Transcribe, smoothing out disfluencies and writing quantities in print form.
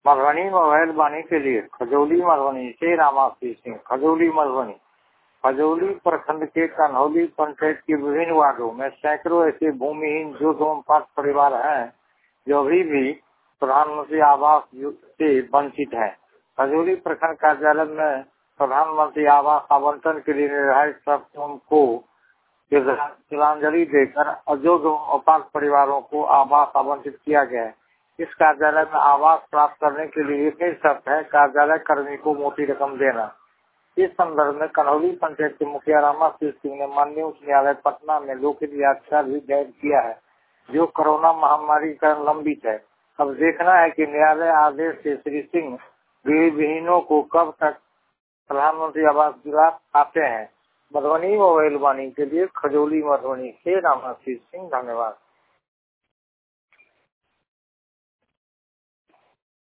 Madhubani mobile बानी के लिए खजौली मधुबनी से रामाशीष सिंह। खजौली मधुबनी। खजौली प्रखंड के कन्हौली पंचायत के विभिन्न वार्डों में सैकड़ों ऐसे भूमिहीन जो पात्र परिवार हैं जो अभी भी प्रधानमंत्री आवास से वंचित हैं। खजौली प्रखंड कार्यालय में प्रधानमंत्री आवास आवंटन के लिए निर्धारित शर्तों को तिलांजलि देकर अयोग्य अपात्र परिवारों को आवास आवंटित किया गया है। इस कार्यालय में आवास प्राप्त करने के लिए एक ही शर्त है, कार्यालय कर्मी को मोटी रकम देना। इस संदर्भ में कन्हौली पंचायत के मुखिया रामाशीष सिंह ने माननीय उच्च न्यायालय पटना में लोकहित याचिका भी दायर किया है, जो कोरोना महामारी का लंबित है। अब देखना है कि न्यायालय आदेश से श्री सिंह गृहविहीनों को कब तक प्रधानमंत्री आवास दिला पाते हैं। मधुबनी मोबाइल वाणी के लिए खजौली मधुबनी से रामाशीष सिंह। धन्यवाद।